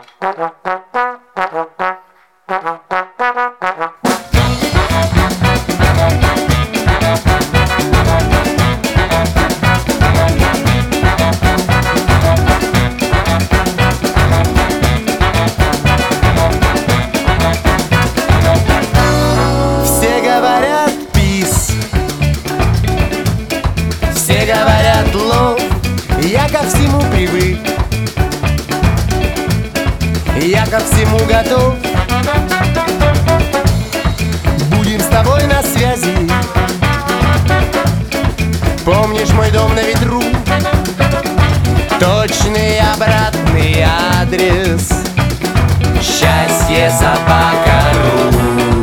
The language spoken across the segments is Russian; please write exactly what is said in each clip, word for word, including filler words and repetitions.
Все говорят пис, все говорят лов. Я ко всему привык, я ко всему готов. Будем с тобой на связи. Помнишь мой дом на ветру? Точный обратный адрес счастье собака.ру.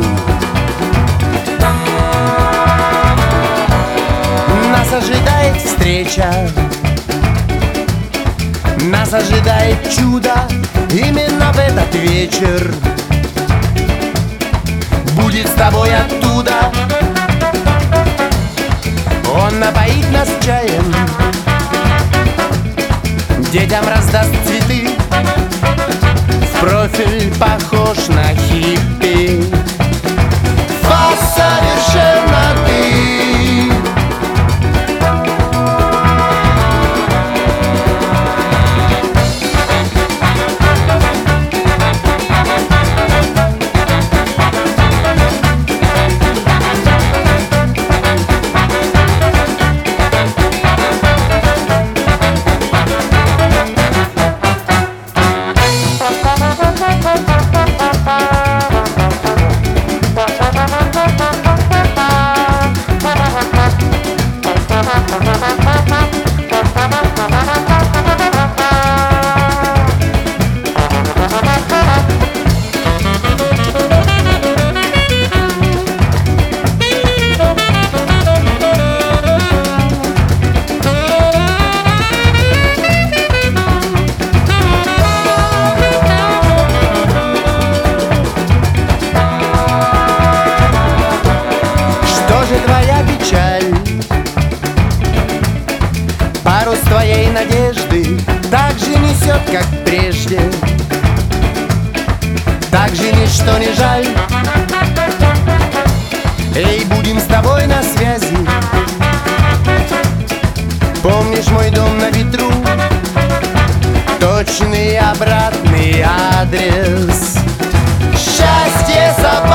Нас ожидает встреча, нас ожидает чудо. Именно в этот вечер будет с тобой оттуда. Он напоит нас чаем, детям раздаст цветы. В профиль похож на хиппи, фас совершенно ты. Твоя печаль, парус твоей надежды так же несет, как прежде, так же ничто не жаль. Эй, будем с тобой на связи. Помнишь мой дом на ветру? Точный обратный адрес счастье собака.